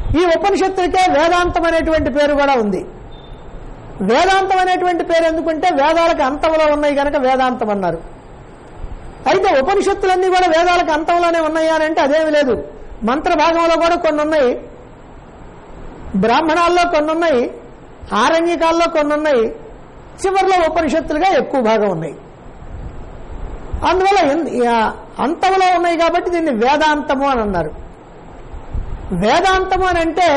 ఈ ఉపనిషత్తులకే వేదాంతం అనేటువంటి పేరు కూడా ఉంది. వేదాంతం అనేటువంటి పేరు ఎందుకంటే వేదాలకు అంతంలో ఉన్నాయి కనుక వేదాంతం అన్నారు. అయితే ఉపనిషత్తులన్నీ కూడా వేదాలకు అంతంలోనే ఉన్నాయా అని అంటే అదేమి లేదు. మంత్ర భాగంలో కూడా కొన్ని ఉన్నాయి, బ్రాహ్మణాల్లో కొన్ని ఉన్నాయి, ఆరణ్యకాల్లో కొన్ని ఉన్నాయి, చివరిలో ఉపనిషత్తులుగా ఎక్కువ భాగం ఉన్నాయి. అందువల్ల అంతంలో ఉన్నాయి కాబట్టి దీన్ని వేదాంతము అని అన్నారు. వేదాంతము అని అంటే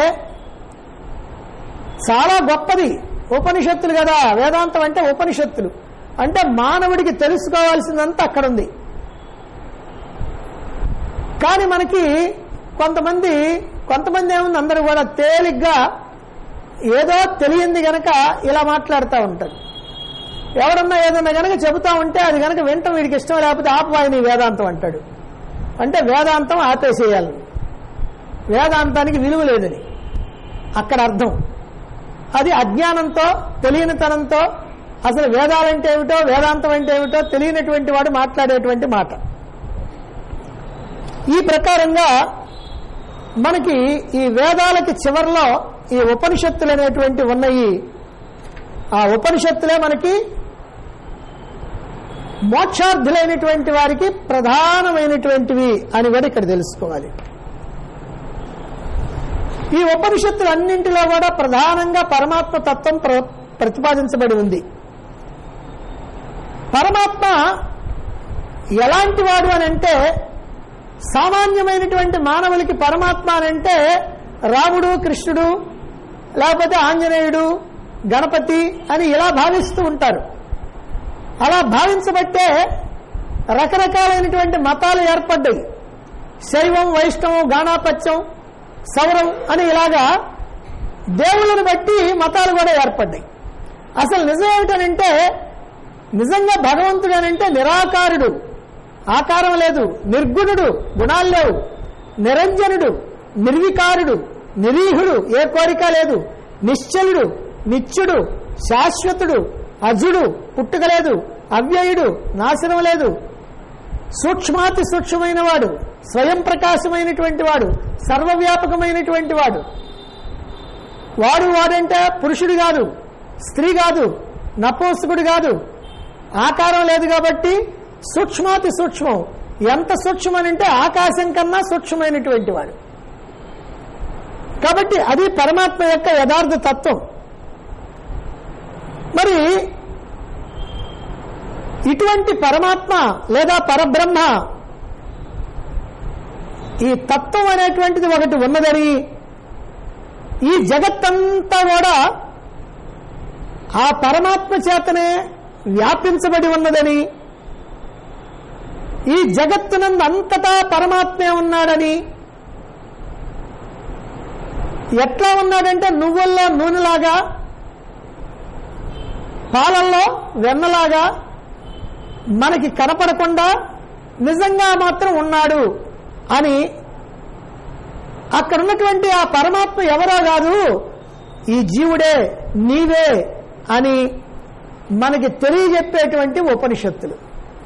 చాలా గొప్పది. ఉపనిషత్తులు కదా, వేదాంతం అంటే ఉపనిషత్తులు అంటే మానవుడికి తెలుసుకోవాల్సిందంతా అక్కడ ఉంది. కానీ మనకి కొంతమంది ఏముంది, అందరూ కూడా తేలిగ్గా ఏదో తెలియంది గనక ఇలా మాట్లాడుతూ ఉంటారు. ఎవరన్నా ఏదన్నా గనక చెబుతా ఉంటే అది గనక వింటాం వీడికి ఇష్టం లేకపోతే ఆపవాయిని వేదాంతం అంటాడు. అంటే వేదాంతం ఆపేసేయాలి, వేదాంతానికి విలువ లేదని అక్కడ అర్థం. అది అజ్ఞానంతో తెలియనితనంతో అసలు వేదాలంటే ఏమిటో వేదాంతం అంటే ఏమిటో తెలియనటువంటి వాడు మాట్లాడేటువంటి మాట. ఈ ప్రకారంగా మనకి ఈ వేదాలకి చివరిలో ఈ ఉపనిషత్తులు అనేటువంటి ఉన్నాయి. ఆ ఉపనిషత్తులే మనకి మోక్షార్థులైనటువంటి వారికి ప్రధానమైనటువంటివి అని కూడా ఇక్కడ తెలుసుకోవాలి. ఈ ఉపనిషత్తులన్నింటిలో కూడా ప్రధానంగా పరమాత్మ తత్వం ప్రతిపాదించబడి ఉంది. పరమాత్మ ఎలాంటి వాడు అని అంటే సామాన్యమైనటువంటి మానవులకి పరమాత్మ అని అంటే రాముడు, కృష్ణుడు, లేకపోతే ఆంజనేయుడు, గణపతి అని ఇలా భావిస్తూ ఉంటారు. అలా భావించబట్టే రకరకాలైనటువంటి మతాలు ఏర్పడ్డాయి. శైవం, వైష్ణవం, గాణాపత్యం, సౌరం అని ఇలాగా దేవుళ్ళను బట్టి మతాలు కూడా ఏర్పడ్డాయి. అసలు నిజం ఏమిటనంటే నిజంగా భగవంతుడు అనంటే నిరాకారుడు, ఆకారం లేదు, నిర్గుణుడు, గుణాలు లేవు, నిరంజనుడు, నిర్వికారుడు, నిరీహుడు, ఏ కోరిక లేదు, నిశ్చలుడు, నిత్యుడు, శాశ్వతుడు, అజుడు, పుట్టుక లేదు, అవ్యయుడు, నాశనం లేదు, సూక్ష్మాతి సూక్ష్మమైన వాడు, స్వయం ప్రకాశమైనటువంటి వాడు, సర్వవ్యాపకమైనటువంటి వాడు. వాడంటే పురుషుడు కాదు, స్త్రీ కాదు, నపుంసకుడు కాదు, ఆకారం లేదు కాబట్టి సూక్ష్మాతి సూక్ష్మం. ఎంత సూక్ష్మనంటే ఆకాశం కన్నా సూక్ష్మమైనటువంటి వాడు. కాబట్టి అది పరమాత్మ యొక్క యథార్థ తత్వం. మరి ఇటువంటి పరమాత్మ లేదా పరబ్రహ్మ ఈ తత్వం అనేటువంటిది ఒకటి ఉన్నదని, ఈ జగత్తంతా కూడా ఆ పరమాత్మ చేతనే వ్యాపించబడి ఉన్నదని, ఈ జగత్తునందు అంతటా పరమాత్మే ఉన్నాడని, ఎట్లా ఉన్నాడంటే నువ్వుల్లో నూనెలాగా, పాలల్లో వెన్నలాగా మనకి కనపడకుండా నిజంగా మాత్రం ఉన్నాడు అని, అక్కడ ఉన్నటువంటి ఆ పరమాత్మ ఎవరో కాదు, ఈ జీవుడే, నీవే అని మనకి తెలియజెప్పేటువంటి ఉపనిషత్తులు.